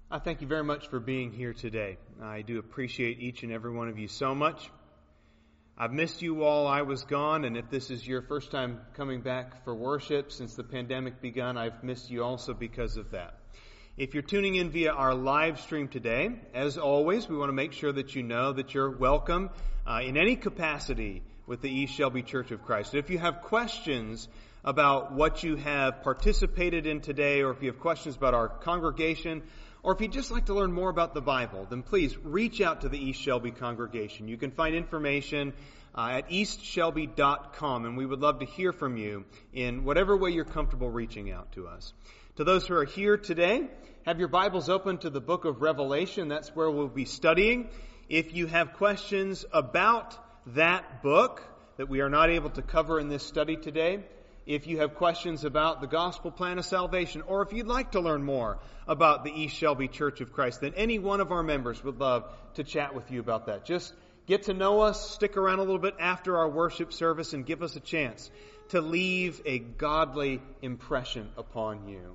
I thank you very much for being here today. I do appreciate each and every one of you so much. I've missed you while I was gone, and if this is your first time coming back for worship since the pandemic begun, I've missed you also because of that. If you're tuning in via our live stream today, as always, we want to make sure that you know that you're welcome in any capacity with the East Shelby Church of Christ. If you have questions about what you have participated in today, or if you have questions about our congregation, or if you'd just like to learn more about the Bible, then please reach out to the East Shelby congregation. You can find information at eastshelby.com, and we would love to hear from you in whatever way you're comfortable reaching out to us. To those who are here today, have your Bibles open to the book of Revelation. That's where we'll be studying. If you have questions about that book that we are not able to cover in this study today, if you have questions about the gospel plan of salvation, or if you'd like to learn more about the East Shelby Church of Christ, then any one of our members would love to chat with you about that. Just get to know us, stick around a little bit after our worship service, and give us a chance to leave a godly impression upon you.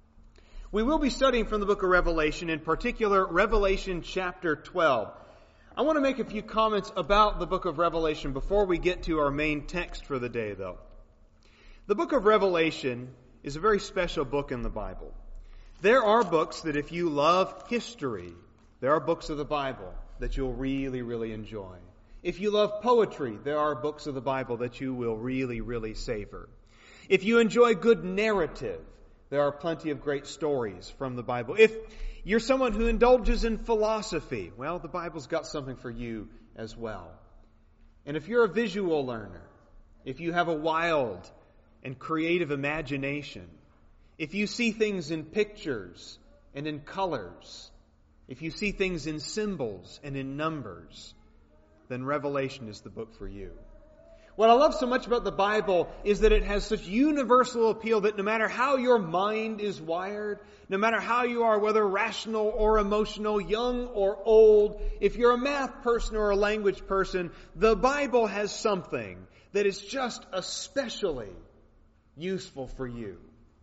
We will be studying from the book of Revelation, in particular, Revelation chapter 12. I want to make a few comments about the book of Revelation before we get to our main text for the day, though. The book of Revelation is a very special book in the Bible. There are books that if you love history, there are books of the Bible that you'll really, really enjoy. If you love poetry, there are books of the Bible that you will really, really savor. If you enjoy good narrative, there are plenty of great stories from the Bible. If you're someone who indulges in philosophy, well, the Bible's got something for you as well. And if you're a visual learner, if you have a wild and creative imagination, if you see things in pictures and in colors, if you see things in symbols and in numbers, then Revelation is the book for you. What I love so much about the Bible is that it has such universal appeal that no matter how your mind is wired, no matter how you are, whether rational or emotional, young or old, if you're a math person or a language person, the Bible has something that is just especially useful for you.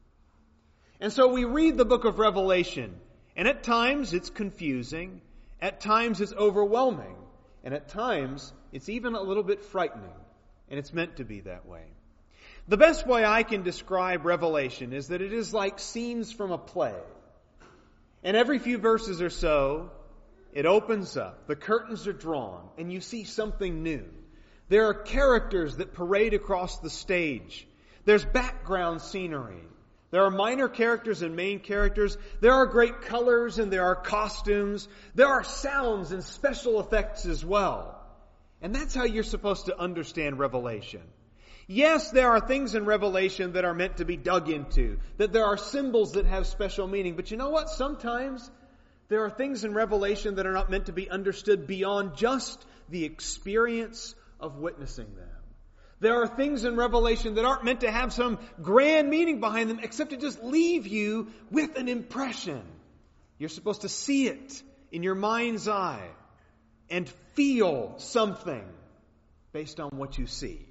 And so we read the book of Revelation, and at times it's confusing, at times it's overwhelming, and at times it's even a little bit frightening, and it's meant to be that way. The best way I can describe Revelation is that it is like scenes from a play. And every few verses or so, it opens up, the curtains are drawn, and you see something new. There are characters that parade across the stage. There's background scenery. There are minor characters and main characters. There are great colors and there are costumes. There are sounds and special effects as well. And that's how you're supposed to understand Revelation. Yes, there are things in Revelation that are meant to be dug into, that there are symbols that have special meaning. But you know what? Sometimes there are things in Revelation that are not meant to be understood beyond just the experience of witnessing them. There are things in Revelation that aren't meant to have some grand meaning behind them, except to just leave you with an impression. You're supposed to see it in your mind's eye and feel something based on what you see.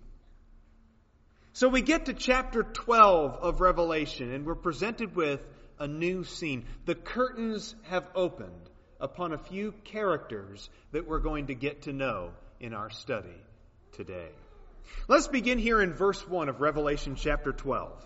So we get to chapter 12 of Revelation, and we're presented with a new scene. The curtains have opened upon a few characters that we're going to get to know in our study today. Let's begin here in verse 1 of Revelation chapter 12.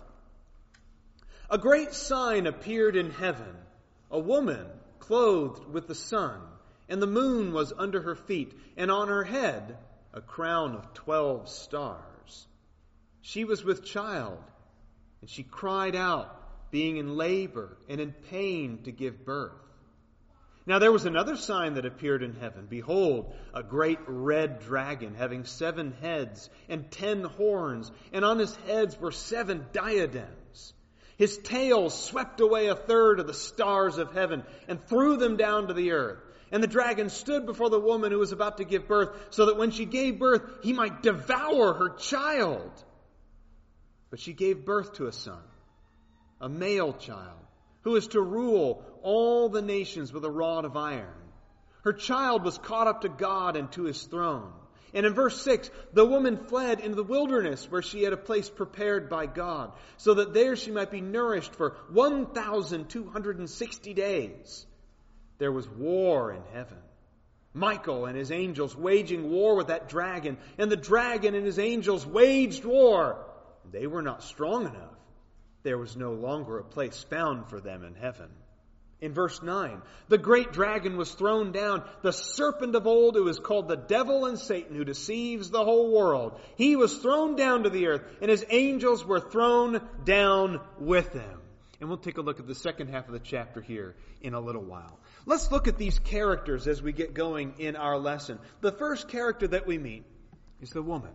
A great sign appeared in heaven, a woman clothed with the sun, and the moon was under her feet, and on her head a crown of 12 stars. She was with child, and she cried out, being in labor and in pain to give birth. Now there was another sign that appeared in heaven. Behold, a great red dragon having 7 heads and 10 horns, and on his heads were 7 diadems. His tail swept away a third of the stars of heaven and threw them down to the earth. And the dragon stood before the woman who was about to give birth, so that when she gave birth, he might devour her child. But she gave birth to a son, a male child, who is to rule all the nations with a rod of iron. Her child was caught up to God and to his throne. And in verse 6, the woman fled into the wilderness where she had a place prepared by God, so that there she might be nourished for 1,260 days. There was war in heaven. Michael and his angels waging war with that dragon, and the dragon and his angels waged war. They were not strong enough. There was no longer a place found for them in heaven. In verse 9, the great dragon was thrown down, the serpent of old who is called the devil and Satan, who deceives the whole world. He was thrown down to the earth, and his angels were thrown down with him. And we'll take a look at the second half of the chapter here in a little while. Let's look at these characters as we get going in our lesson. The first character that we meet is the woman.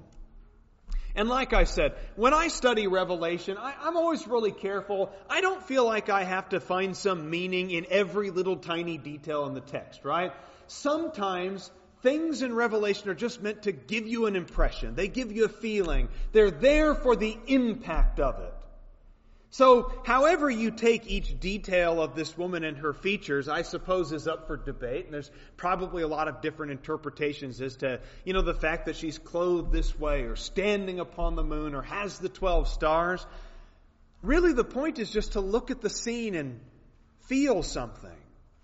And like I said, when I study Revelation, I'm always really careful. I don't feel like I have to find some meaning in every little tiny detail in the text, right? Sometimes things in Revelation are just meant to give you an impression. They give you a feeling. They're there for the impact of it. So, however you take each detail of this woman and her features, I suppose is up for debate. And there's probably a lot of different interpretations as to, the fact that she's clothed this way, or standing upon the moon, or has the 12 stars. Really, the point is just to look at the scene and feel something.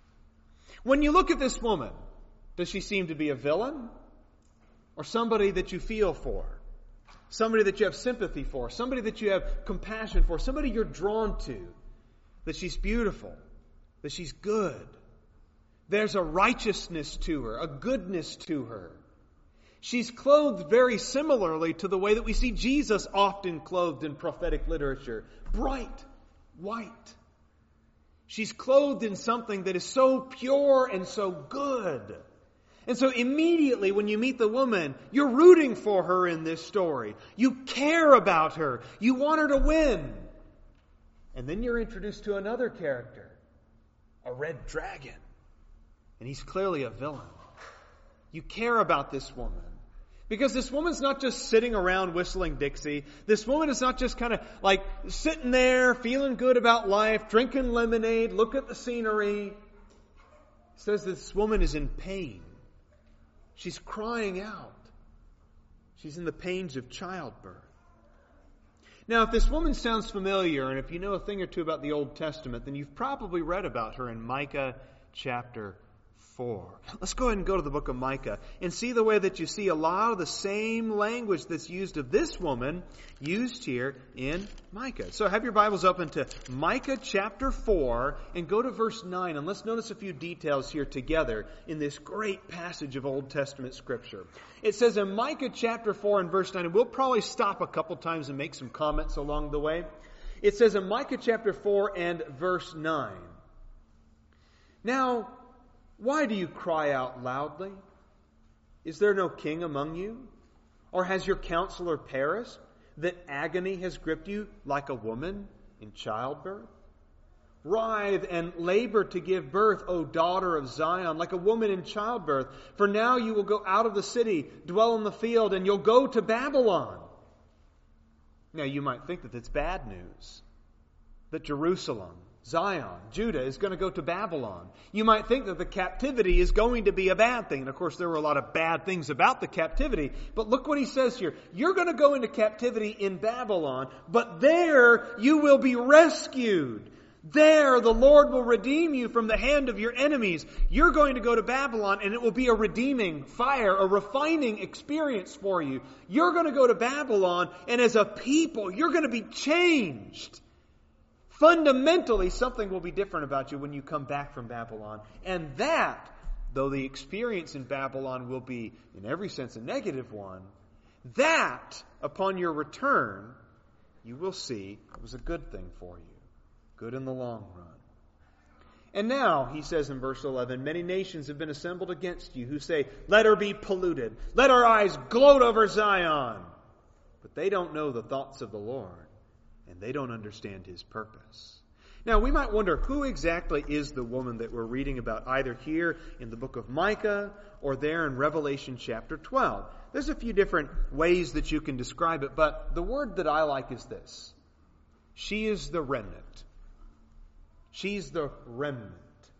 When you look at this woman, does she seem to be a villain? Or somebody that you feel for? Somebody that you have sympathy for, somebody that you have compassion for, somebody you're drawn to, that she's beautiful, that she's good. There's a righteousness to her, a goodness to her. She's clothed very similarly to the way that we see Jesus often clothed in prophetic literature. Bright, white. She's clothed in something that is so pure and so good. And so immediately when you meet the woman, you're rooting for her in this story. You care about her. You want her to win. And then you're introduced to another character, a red dragon. And he's clearly a villain. You care about this woman. Because this woman's not just sitting around whistling Dixie. This woman is not just kind of like sitting there, feeling good about life, drinking lemonade, look at the scenery. It says this woman is in pain. She's crying out. She's in the pains of childbirth. Now, if this woman sounds familiar, and if you know a thing or two about the Old Testament, then you've probably read about her in Micah chapter 4. Let's go ahead and go to the book of Micah and see the way that you see a lot of the same language that's used of this woman used here in Micah. So have your Bibles open to Micah chapter 4 and go to verse 9, and let's notice a few details here together in this great passage of Old Testament Scripture. It says in Micah chapter 4 and verse 9, and we'll probably stop a couple times and make some comments along the way. It says in Micah chapter 4 and verse 9, "Now, why do you cry out loudly? Is there no king among you? Or has your counselor perished, that agony has gripped you like a woman in childbirth? Writhe and labor to give birth, O daughter of Zion, like a woman in childbirth. For now you will go out of the city, dwell in the field, and you'll go to Babylon." Now you might think that it's bad news, that Jerusalem, Zion, Judah is going to go to Babylon. You might think that the captivity is going to be a bad thing. And of course, there were a lot of bad things about the captivity. But look what he says here. You're going to go into captivity in Babylon, but there you will be rescued. There the Lord will redeem you from the hand of your enemies. You're going to go to Babylon, and it will be a redeeming fire, a refining experience for you. You're going to go to Babylon, and as a people, you're going to be changed. Fundamentally, something will be different about you when you come back from Babylon. And that, though the experience in Babylon will be, in every sense, a negative one, that, upon your return, you will see it was a good thing for you. Good in the long run. And now, he says in verse 11, "Many nations have been assembled against you who say, 'Let her be polluted. Let our eyes gloat over Zion.' But they don't know the thoughts of the Lord, and they don't understand His purpose." Now, we might wonder, who exactly is the woman that we're reading about, either here in the book of Micah or there in Revelation chapter 12? There's a few different ways that you can describe it, but the word that I like is this. She is the remnant. She's the remnant.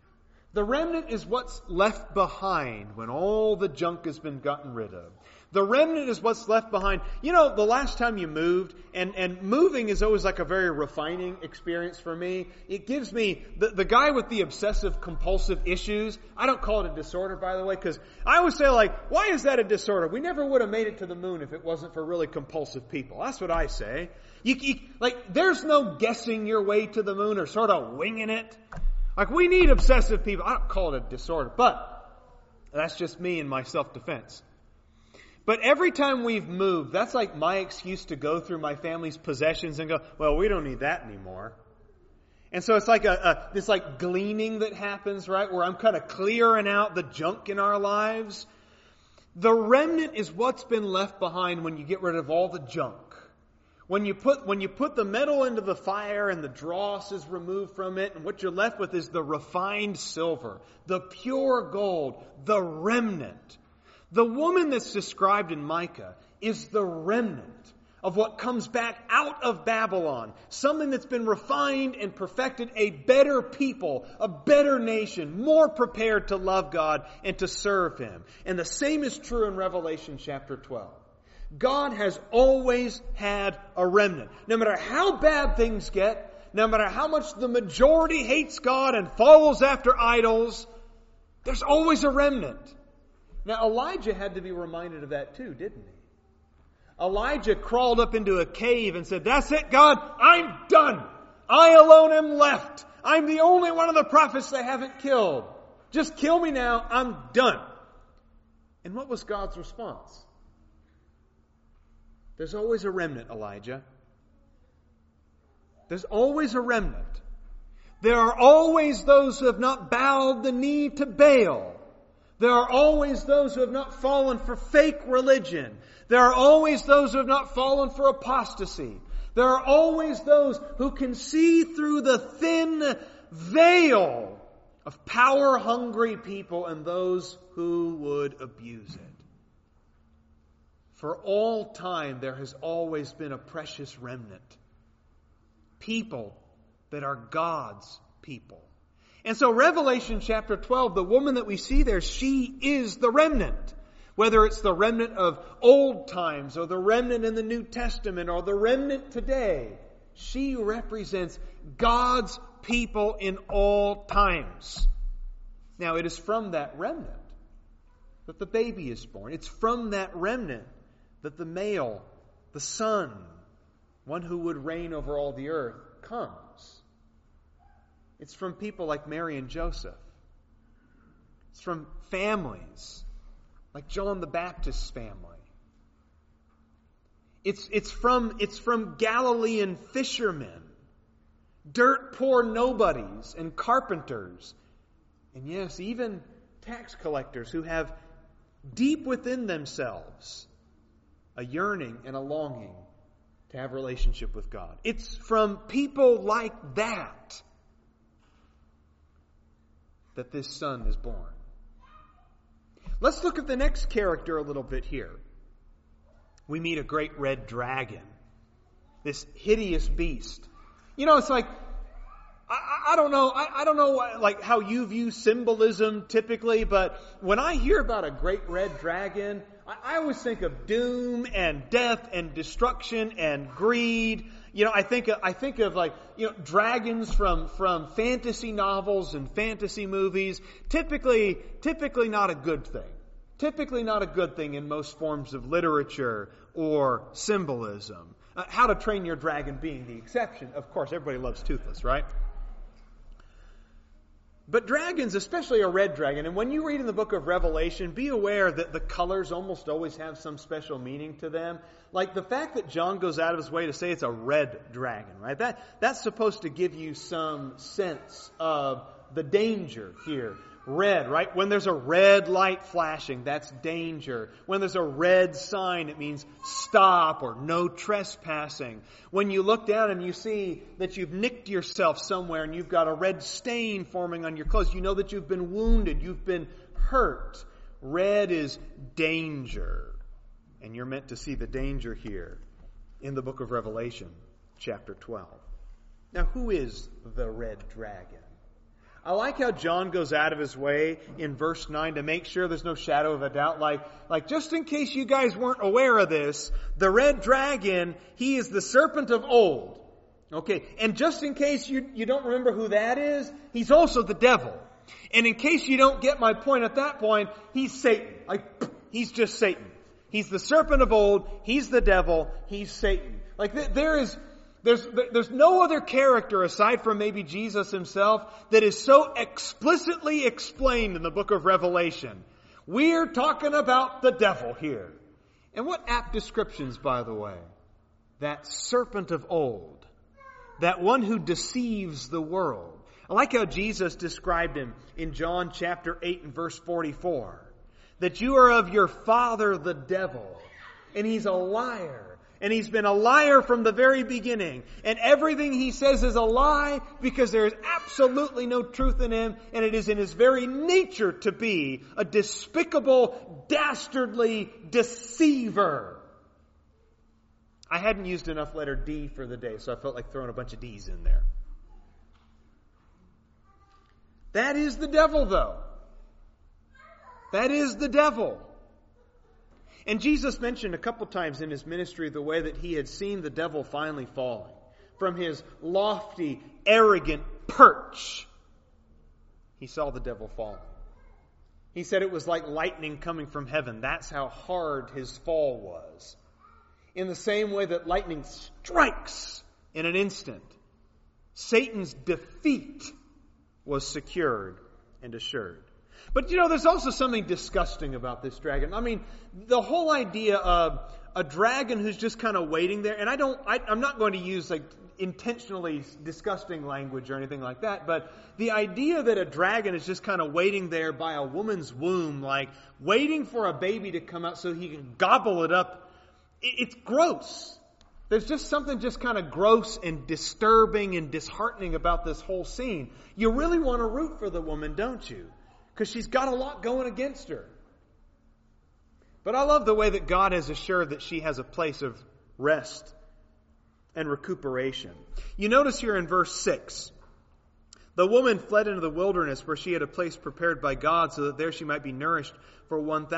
The remnant is what's left behind when all the junk has been gotten rid of. The remnant is what's left behind. You know, the last time you moved, and moving is always like a very refining experience for me. It gives me, the guy with the obsessive compulsive issues, I don't call it a disorder, by the way, because I always say, like, why is that a disorder? We never would have made it to the moon if it wasn't for really compulsive people. That's what I say. There's no guessing your way to the moon or sort of winging it. Like, we need obsessive people. I don't call it a disorder, but that's just me and my self-defense. But every time we've moved, that's like my excuse to go through my family's possessions and go, well, we don't need that anymore. And so it's like this like gleaning that happens, right? Where I'm kind of clearing out the junk in our lives. The remnant is what's been left behind when you get rid of all the junk. When you put the metal into the fire and the dross is removed from it, and what you're left with is the refined silver, the pure gold, the remnant. The woman that's described in Micah is the remnant of what comes back out of Babylon. Something that's been refined and perfected, a better people, a better nation, more prepared to love God and to serve Him. And the same is true in Revelation chapter 12. God has always had a remnant. No matter how bad things get, no matter how much the majority hates God and follows after idols, there's always a remnant. Now, Elijah had to be reminded of that too, didn't he? Elijah crawled up into a cave and said, that's it, God, I'm done. I alone am left. I'm the only one of the prophets they haven't killed. Just kill me now, I'm done. And what was God's response? There's always a remnant, Elijah. There's always a remnant. There are always those who have not bowed the knee to Baal. There are always those who have not fallen for fake religion. There are always those who have not fallen for apostasy. There are always those who can see through the thin veil of power-hungry people and those who would abuse it. For all time, there has always been a precious remnant. People that are God's people. And so Revelation chapter 12, the woman that we see there, she is the remnant. Whether it's the remnant of old times or the remnant in the New Testament or the remnant today, she represents God's people in all times. Now, it is from that remnant that the baby is born. It's from that remnant that the male, the son, one who would reign over all the earth, comes. It's from people like Mary and Joseph. It's from families like John the Baptist's family. It's from Galilean fishermen, dirt poor nobodies and carpenters, and yes, even tax collectors who have deep within themselves a yearning and a longing to have a relationship with God. It's from people like that this son is born. Let's look at the next character a little bit here. We meet a great red dragon, this hideous beast. You know, it's like, I don't know like how you view symbolism typically, but when I hear about a great red dragon, I always think of doom and death and destruction and greed. You know, I think of like, you know, dragons from fantasy novels and fantasy movies. Typically not a good thing. Typically not a good thing in most forms of literature or symbolism. How to Train Your Dragon being the exception. Of course, everybody loves Toothless, right? But dragons, especially a red dragon, and when you read in the book of Revelation, be aware that the colors almost always have some special meaning to them. Like the fact that John goes out of his way to say it's a red dragon, right? That's supposed to give you some sense of the danger here. Red, right? When there's a red light flashing, that's danger. When there's a red sign, it means stop or no trespassing. When you look down and you see that you've nicked yourself somewhere and you've got a red stain forming on your clothes, you know that you've been wounded, you've been hurt. Red is danger. And you're meant to see the danger here in the book of Revelation, chapter 12. Now, who is the red dragon? I like how John goes out of his way in verse 9 to make sure there's no shadow of a doubt. Like just in case you guys weren't aware of this, the red dragon, he is the serpent of old. Okay, and just in case you don't remember who that is, he's also the devil. And in case you don't get my point at that point, he's Satan. Like, he's just Satan. He's the serpent of old, he's the devil, he's Satan. Like there's no other character aside from maybe Jesus himself that is so explicitly explained in the book of Revelation. We're talking about the devil here. And what apt descriptions, by the way. That serpent of old. That one who deceives the world. I like how Jesus described him in John chapter 8 and verse 44. That you are of your father the devil. And he's a liar. And he's been a liar from the very beginning. And everything he says is a lie because there is absolutely no truth in him. And it is in his very nature to be a despicable, dastardly deceiver. I hadn't used enough letter D for the day, so I felt like throwing a bunch of D's in there. That is the devil, though. That is the devil. And Jesus mentioned a couple times in his ministry the way that he had seen the devil finally falling from his lofty, arrogant perch. He saw the devil falling. He said it was like lightning coming from heaven. That's how hard his fall was. In the same way that lightning strikes in an instant, Satan's defeat was secured and assured. But there's also something disgusting about this dragon. I mean, the whole idea of a dragon who's just kind of waiting there, and I'm not going to use like intentionally disgusting language or anything like that, but the idea that a dragon is just kind of waiting there by a woman's womb, like waiting for a baby to come out so he can gobble it up, it's gross. There's just something just kind of gross and disturbing and disheartening about this whole scene. You really want to root for the woman, don't you? Because she's got a lot going against her. But I love the way that God has assured that she has a place of rest and recuperation. You notice here in verse 6, the woman fled into the wilderness where she had a place prepared by God so that there she might be nourished for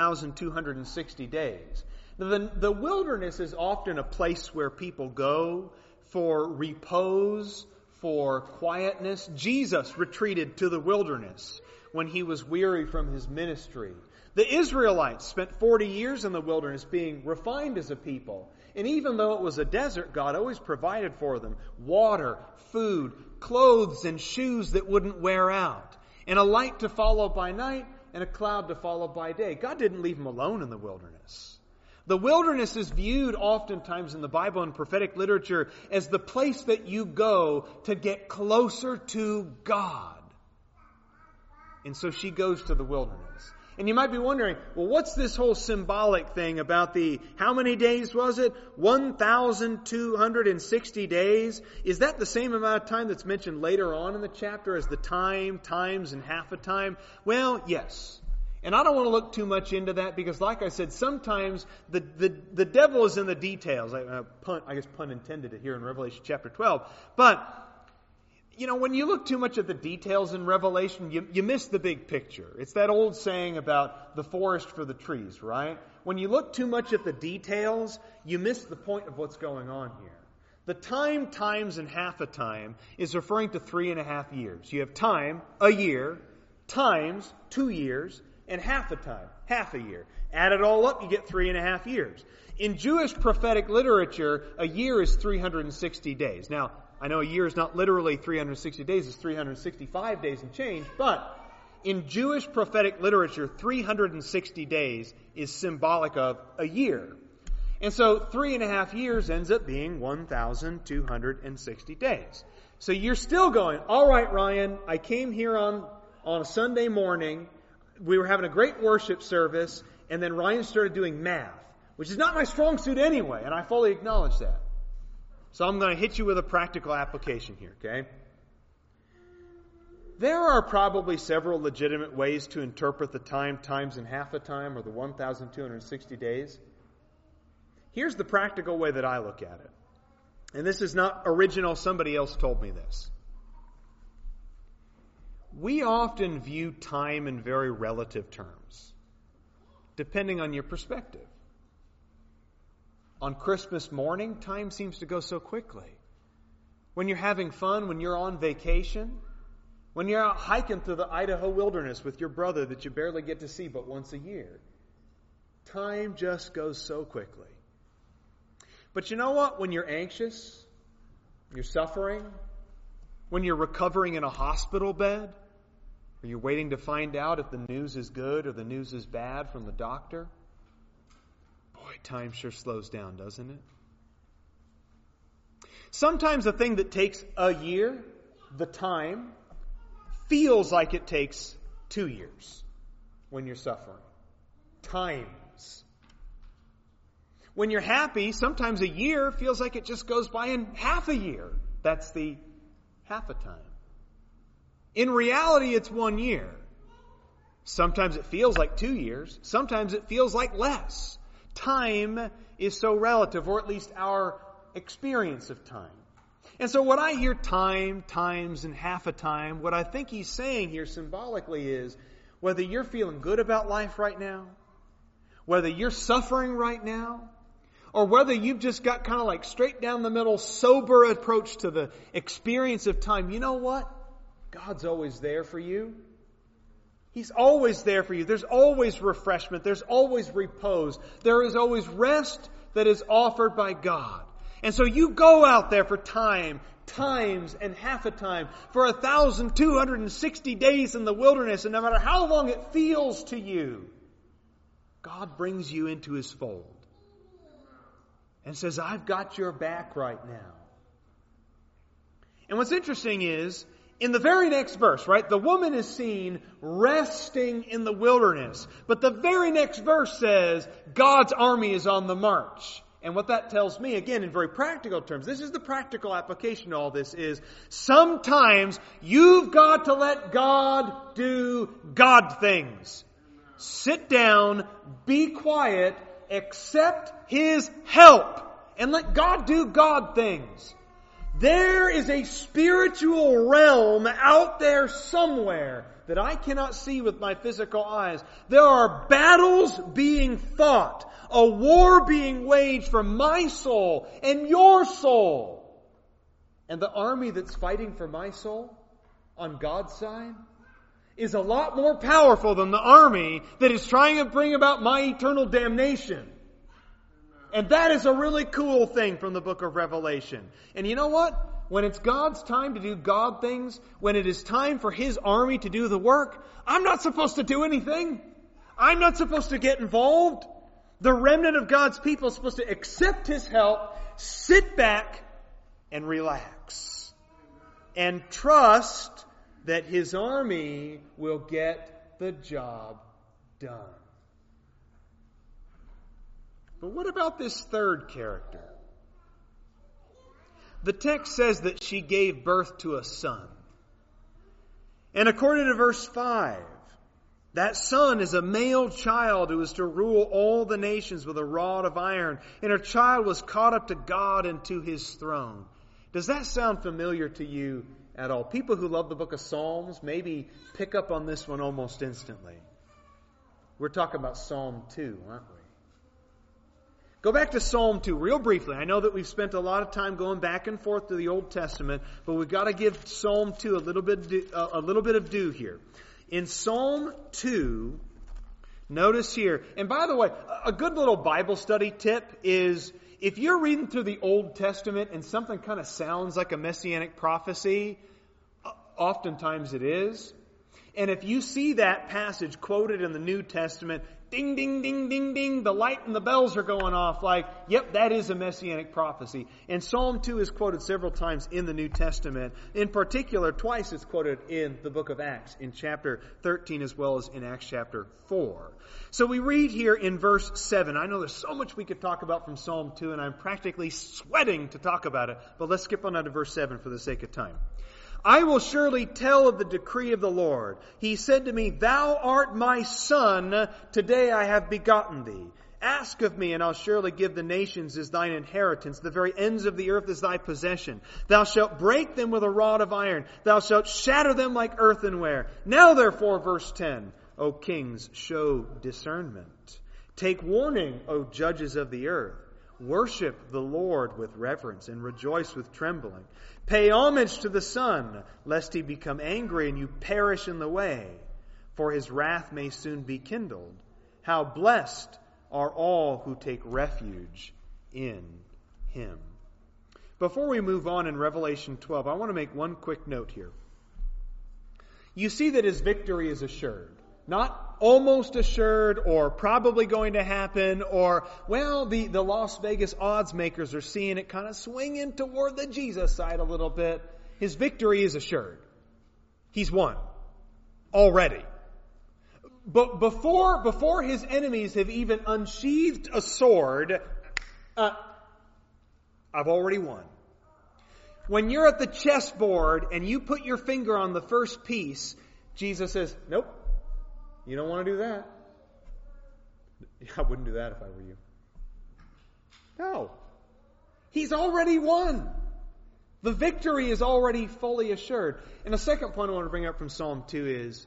1,260 days. Now, the wilderness is often a place where people go for repose, for quietness. Jesus retreated to the wilderness when he was weary from his ministry. The Israelites spent 40 years in the wilderness being refined as a people. And even though it was a desert, God always provided for them water, food, clothes, and shoes that wouldn't wear out. And a light to follow by night and a cloud to follow by day. God didn't leave them alone in the wilderness. The wilderness is viewed oftentimes in the Bible and prophetic literature as the place that you go to get closer to God. And so she goes to the wilderness. And you might be wondering, well, what's this whole symbolic thing about how many days was it? 1,260 days? Is that the same amount of time that's mentioned later on in the chapter as the times, and half a time? Well, yes. And I don't want to look too much into that because, like I said, sometimes the devil is in the details. I guess pun intended here in Revelation chapter 12. But when you look too much at the details in Revelation, you miss the big picture. It's that old saying about the forest for the trees, right? When you look too much at the details, you miss the point of what's going on here. The times, and half a time is referring to 3.5 years. You have time, a year, times, 2 years, and half a time, half a year. Add it all up, you get 3.5 years. In Jewish prophetic literature, a year is 360 days. Now, I know a year is not literally 360 days, it's 365 days and change, but in Jewish prophetic literature, 360 days is symbolic of a year. And so 3.5 years ends up being 1,260 days. So you're still going, all right, Ryan, I came here on a Sunday morning, we were having a great worship service, and then Ryan started doing math, which is not my strong suit anyway, and I fully acknowledge that. So I'm going to hit you with a practical application here, okay? There are probably several legitimate ways to interpret the times, and half a time, or the 1,260 days. Here's the practical way that I look at it. And this is not original, somebody else told me this. we often view time in very relative terms, depending on your perspective. On Christmas morning, time seems to go so quickly. When you're having fun, when you're on vacation, when you're out hiking through the Idaho wilderness with your brother that you barely get to see but once a year, time just goes so quickly. But you know what? When you're anxious, you're suffering, when you're recovering in a hospital bed, or you're waiting to find out if the news is good or the news is bad from the doctor, boy, time sure slows down, doesn't it? Sometimes a thing that takes a year, the time, feels like it takes 2 years when you're suffering. Times. When you're happy, sometimes a year feels like it just goes by in half a year. That's the half a time. In reality, it's 1 year. Sometimes it feels like 2 years. Sometimes it feels like less. Time is so relative, or at least our experience of time. And so what I hear time, times, and half a time, what I think he's saying here symbolically is, whether you're feeling good about life right now, whether you're suffering right now, or whether you've just got kind of like straight down the middle, sober approach to the experience of time, you know what? God's always there for you. He's always there for you. There's always refreshment. There's always repose. There is always rest that is offered by God. And so you go out there for time, times, and half a time, for 1,260 days in the wilderness, and no matter how long it feels to you, God brings you into His fold and says, I've got your back right now. And what's interesting is, in the very next verse, right, the woman is seen resting in the wilderness. But the very next verse says, God's army is on the march. And what that tells me, again, in very practical terms, this is the practical application to all this, is sometimes you've got to let God do God things. Sit down, be quiet, accept His help, and let God do God things. There is a spiritual realm out there somewhere that I cannot see with my physical eyes. There are battles being fought, a war being waged for my soul and your soul. And the army that's fighting for my soul on God's side is a lot more powerful than the army that is trying to bring about my eternal damnation. And that is a really cool thing from the book of Revelation. And you know what? When it's God's time to do God things, when it is time for His army to do the work, I'm not supposed to do anything. I'm not supposed to get involved. The remnant of God's people is supposed to accept His help, sit back, and relax. And trust that His army will get the job done. But what about this third character? The text says that she gave birth to a son. And according to verse 5, that son is a male child who is to rule all the nations with a rod of iron. And her child was caught up to God and to His throne. Does that sound familiar to you at all? People who love the book of Psalms maybe pick up on this one almost instantly. We're talking about Psalm 2, aren't we? Go back to Psalm 2 real briefly. I know that we've spent a lot of time going back and forth to the Old Testament, but we've got to give Psalm 2 a little bit of due here. In Psalm 2, notice here, and by the way, a good little Bible study tip is, if you're reading through the Old Testament and something kind of sounds like a messianic prophecy, oftentimes it is. And if you see that passage quoted in the New Testament, ding, ding, ding, ding, ding, the light and the bells are going off like, yep, that is a messianic prophecy. And Psalm 2 is quoted several times in the New Testament. In particular, twice it's quoted in the book of Acts, in chapter 13 as well as in Acts chapter 4. So we read here in verse 7. I know there's so much we could talk about from Psalm 2, and I'm practically sweating to talk about it. But let's skip on down to verse 7 for the sake of time. I will surely tell of the decree of the Lord. He said to me, Thou art my son, today I have begotten thee. Ask of me, and I'll surely give the nations as thine inheritance, the very ends of the earth as thy possession. Thou shalt break them with a rod of iron. Thou shalt shatter them like earthenware. Now therefore, verse 10, O kings, show discernment. Take warning, O judges of the earth. Worship the Lord with reverence and rejoice with trembling. Pay homage to the Son, lest he become angry and you perish in the way, for his wrath may soon be kindled. How blessed are all who take refuge in him. Before we move on in Revelation 12, I want to make one quick note here. You see that his victory is assured. Not almost assured or probably going to happen or, well, the Las Vegas odds makers are seeing it kind of swinging toward the Jesus side a little bit. His victory is assured. He's won. Already. But before his enemies have even unsheathed a sword, I've already won. When you're at the chessboard and you put your finger on the first piece, Jesus says, nope, you don't want to do that. I wouldn't do that if I were you. No. He's already won. The victory is already fully assured. And the second point I want to bring up from Psalm 2 is,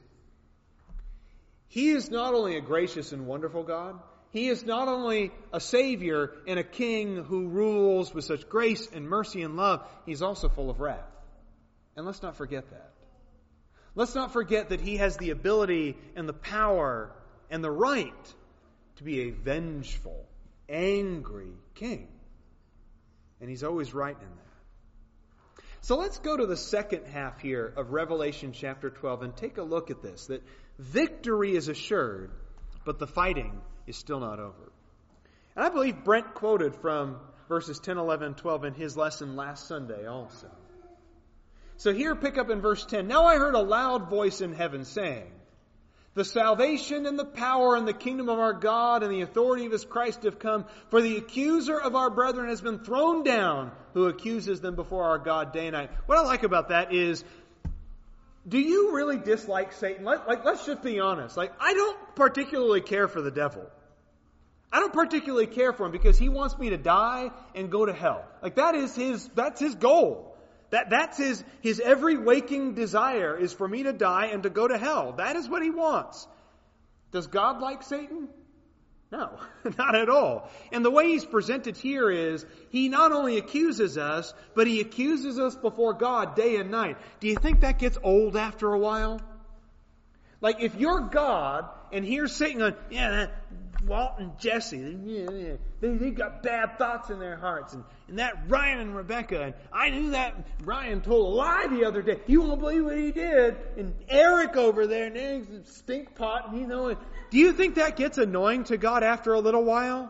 He is not only a gracious and wonderful God, He is not only a Savior and a King who rules with such grace and mercy and love, He's also full of wrath. And let's not forget that. Let's not forget that He has the ability and the power and the right to be a vengeful, angry King. And He's always right in that. So let's go to the second half here of Revelation chapter 12 and take a look at this. That victory is assured, but the fighting is still not over. And I believe Brent quoted from verses 10, 11, 12 in his lesson last Sunday also. So here, pick up in verse 10. Now I heard a loud voice in heaven saying, the salvation and the power and the kingdom of our God and the authority of His Christ have come, for the accuser of our brethren has been thrown down, who accuses them before our God day and night. What I like about that is, do you really dislike Satan? Let's just be honest. I don't particularly care for the devil. I don't particularly care for him because he wants me to die and go to hell. That's his goal. That's his every waking desire is for me to die and to go to hell. That is what he wants. Does God like Satan? No, not at all. And the way he's presented here is, he not only accuses us, but he accuses us before God day and night. Do you think that gets old after a while? Like if you're God and here's Satan going, Walt and Jesse, they got bad thoughts in their hearts. And that Ryan and Rebecca, and I knew that Ryan told a lie the other day. You won't believe what he did. And Eric over there, and there's a stink pot, and do you think that gets annoying to God after a little while?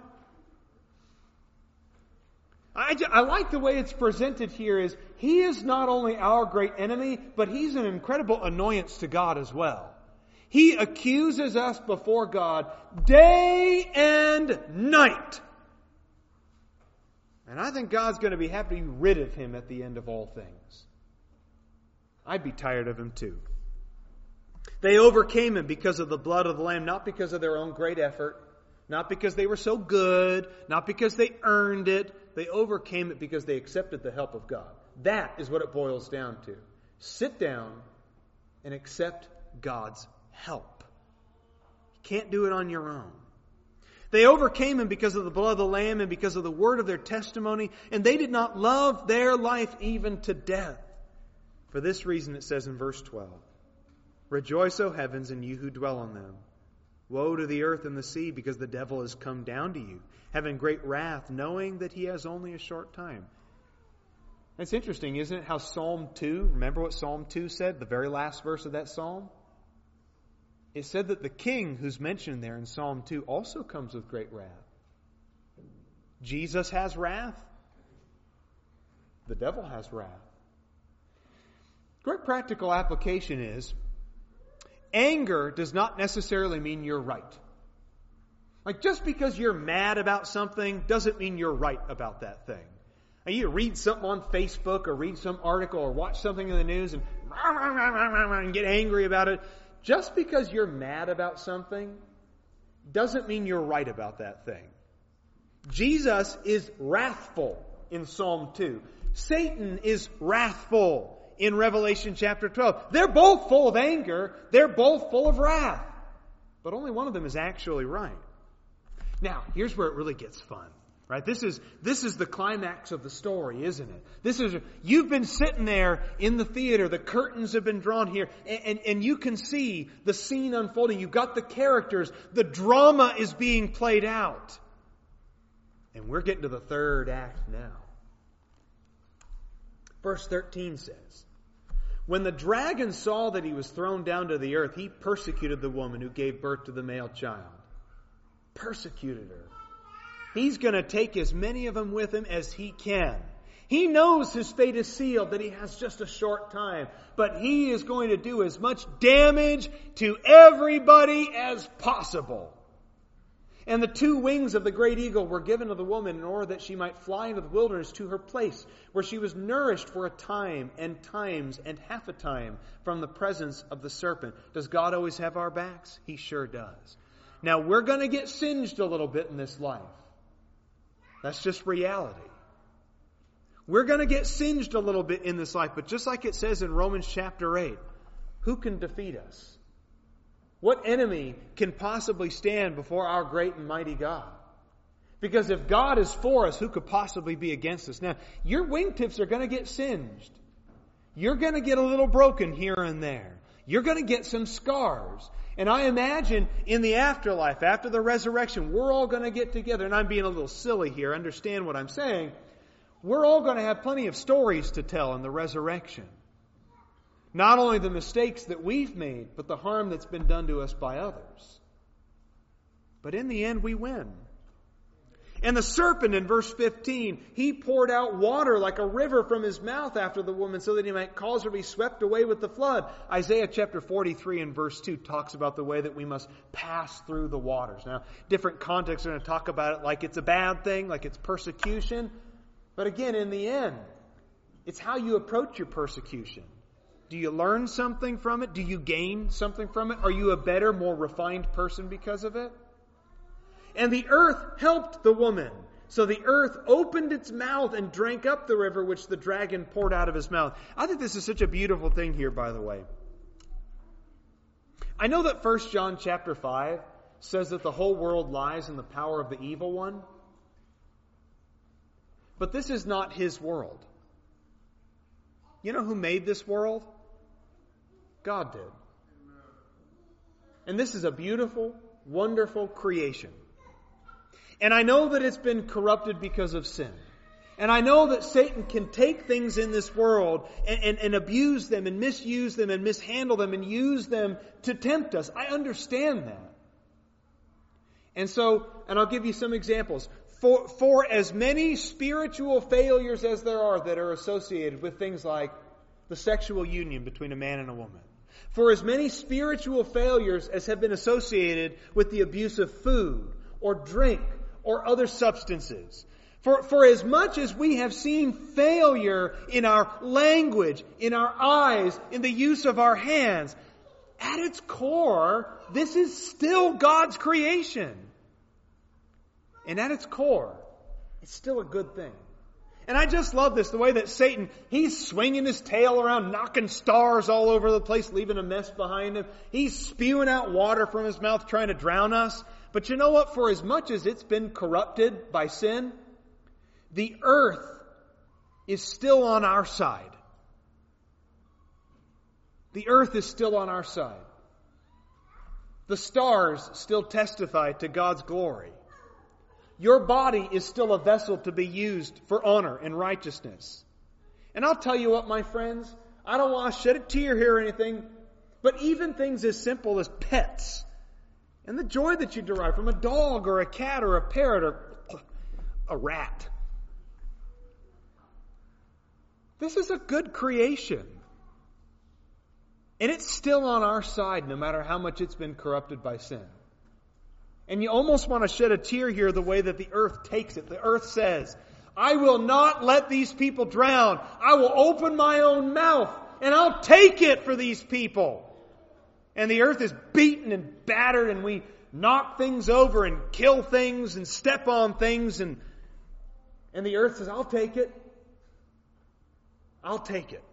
I like the way it's presented here is, He is not only our great enemy, but He's an incredible annoyance to God as well. He accuses us before God day and night. And I think God's going to be happy to be rid of him at the end of all things. I'd be tired of him too. They overcame him because of the blood of the Lamb, not because of their own great effort, not because they were so good, not because they earned it. They overcame it because they accepted the help of God. That is what it boils down to. Sit down and accept God's help. You can't do it on your own. They overcame him because of the blood of the Lamb and because of the word of their testimony, and they did not love their life even to death. For this reason it says in verse 12, Rejoice, O heavens, and you who dwell on them. Woe to the earth and the sea, because the devil has come down to you, having great wrath, knowing that he has only a short time. That's interesting, isn't it? How Psalm 2, remember what Psalm 2 said, the very last verse of that psalm? It said that the king who's mentioned there in Psalm 2 also comes with great wrath. Jesus has wrath. The devil has wrath. Great practical application is, anger does not necessarily mean you're right. Like just because you're mad about something doesn't mean you're right about that thing. And you read something on Facebook or read some article or watch something in the news and get angry about it. Just because you're mad about something doesn't mean you're right about that thing. Jesus is wrathful in Psalm 2. Satan is wrathful in Revelation chapter 12. They're both full of anger. They're both full of wrath. But only one of them is actually right. Now, here's where it really gets fun. Right? This is the climax of the story, isn't it? You've been sitting there in the theater, the curtains have been drawn here, and you can see the scene unfolding. You've got the characters, the drama is being played out. And we're getting to the third act now. Verse 13 says, "When the dragon saw that he was thrown down to the earth, he persecuted the woman who gave birth to the male child." Persecuted her. He's going to take as many of them with him as he can. He knows his fate is sealed, that he has just a short time. But he is going to do as much damage to everybody as possible. And the 2 wings of the great eagle were given to the woman in order that she might fly into the wilderness to her place, where she was nourished for a time and times and half a time from the presence of the serpent. Does God always have our backs? He sure does. Now, we're going to get singed a little bit in this life. That's just reality. We're going to get singed a little bit in this life, but just like it says in Romans chapter 8, who can defeat us? What enemy can possibly stand before our great and mighty God? Because if God is for us, who could possibly be against us? Now, your wingtips are going to get singed. You're going to get a little broken here and there. You're going to get some scars. And I imagine in the afterlife, after the resurrection, we're all going to get together. And I'm being a little silly here. Understand what I'm saying. We're all going to have plenty of stories to tell in the resurrection. Not only the mistakes that we've made, but the harm that's been done to us by others. But in the end, we win. And the serpent in verse 15, he poured out water like a river from his mouth after the woman so that he might cause her to be swept away with the flood. Isaiah chapter 43 and verse 2 talks about the way that we must pass through the waters. Now, different contexts are going to talk about it like it's a bad thing, like it's persecution. But again, in the end, it's how you approach your persecution. Do you learn something from it? Do you gain something from it? Are you a better, more refined person because of it? And the earth helped the woman. So the earth opened its mouth and drank up the river which the dragon poured out of his mouth. I think this is such a beautiful thing here, by the way. I know that 1 John chapter 5 says that the whole world lies in the power of the evil one. But this is not his world. You know who made this world? God did. And this is a beautiful, wonderful creation. And I know that it's been corrupted because of sin. And I know that Satan can take things in this world and abuse them and misuse them and mishandle them and use them to tempt us. I understand that. And I'll give you some examples. For as many spiritual failures as there are that are associated with things like the sexual union between a man and a woman. For as many spiritual failures as have been associated with the abuse of food or drink or other substances. For as much as we have seen failure in our language, in our eyes, in the use of our hands, at its core, this is still God's creation. And at its core, it's still a good thing. And I just love this, the way that Satan, he's swinging his tail around, knocking stars all over the place, leaving a mess behind him. He's spewing out water from his mouth, trying to drown us. But you know what? For as much as it's been corrupted by sin, the earth is still on our side. The earth is still on our side. The stars still testify to God's glory. Your body is still a vessel to be used for honor and righteousness. And I'll tell you what, my friends, I don't want to shed a tear here or anything, but even things as simple as pets and the joy that you derive from a dog or a cat or a parrot or a rat. This is a good creation. And it's still on our side no matter how much it's been corrupted by sin. And you almost want to shed a tear here the way that the earth takes it. The earth says, I will not let these people drown. I will open my own mouth and I'll take it for these people. And the earth is beaten and battered and we knock things over and kill things and step on things. And the earth says, I'll take it. I'll take it.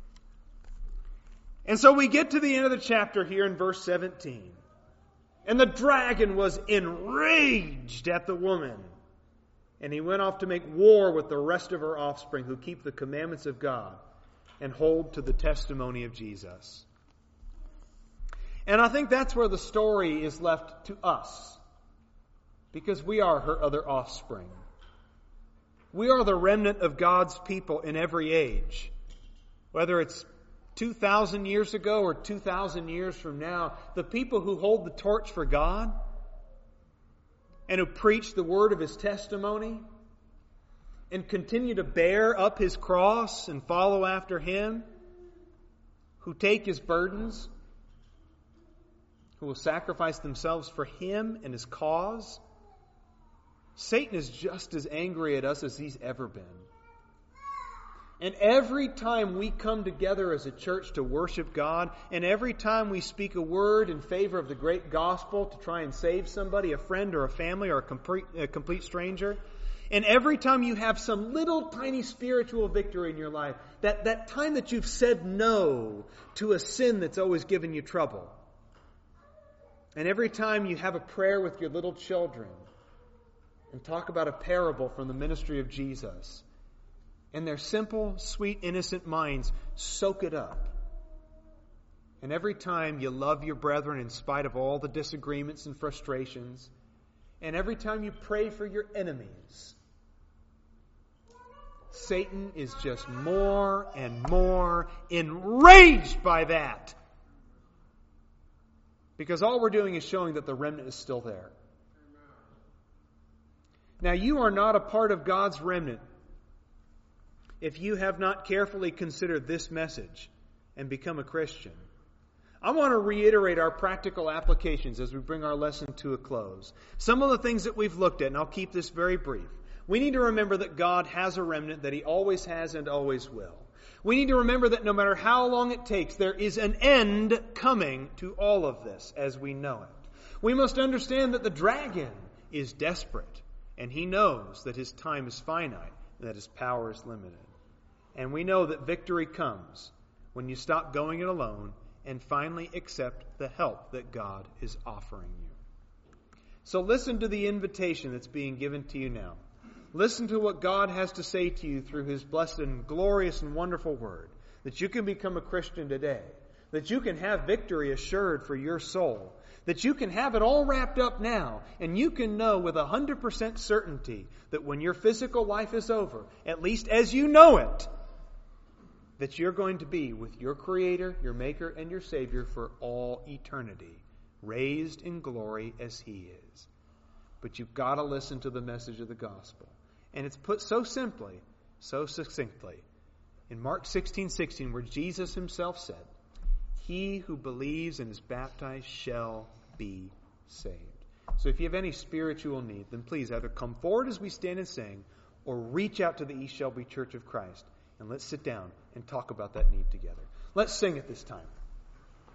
And so we get to the end of the chapter here in verse 17. And the dragon was enraged at the woman. And he went off to make war with the rest of her offspring who keep the commandments of God and hold to the testimony of Jesus. And I think that's where the story is left to us, because we are her other offspring. We are the remnant of God's people in every age. Whether it's 2,000 years ago or 2,000 years from now, the people who hold the torch for God and who preach the word of His testimony and continue to bear up His cross and follow after Him, who take His burdens, who will sacrifice themselves for Him and His cause. Satan is just as angry at us as he's ever been. And every time we come together as a church to worship God, and every time we speak a word in favor of the great gospel to try and save somebody, a friend or a family or a complete stranger, and every time you have some little tiny spiritual victory in your life, that time that you've said no to a sin that's always given you trouble, and every time you have a prayer with your little children and talk about a parable from the ministry of Jesus, and their simple, sweet, innocent minds soak it up. And every time you love your brethren in spite of all the disagreements and frustrations, and every time you pray for your enemies, Satan is just more and more enraged by that. Because all we're doing is showing that the remnant is still there. Now, you are not a part of God's remnant if you have not carefully considered this message and become a Christian. I want to reiterate our practical applications as we bring our lesson to a close. Some of the things that we've looked at, and I'll keep this very brief. We need to remember that God has a remnant, that He always has and always will. We need to remember that no matter how long it takes, there is an end coming to all of this as we know it. We must understand that the dragon is desperate, and he knows that his time is finite and that his power is limited. And we know that victory comes when you stop going it alone and finally accept the help that God is offering you. So listen to the invitation that's being given to you now. Listen to what God has to say to you through His blessed and glorious and wonderful Word, that you can become a Christian today, that you can have victory assured for your soul, that you can have it all wrapped up now, and you can know with 100% certainty that when your physical life is over, at least as you know it, that you're going to be with your Creator, your Maker, and your Savior for all eternity, raised in glory as He is. But you've got to listen to the message of the gospel. And it's put so simply, so succinctly, in Mark 16:16, where Jesus Himself said, "He who believes and is baptized shall be saved." So if you have any spiritual need, then please either come forward as we stand and sing, or reach out to the East Shelby Church of Christ, and let's sit down and talk about that need together. Let's sing at this time.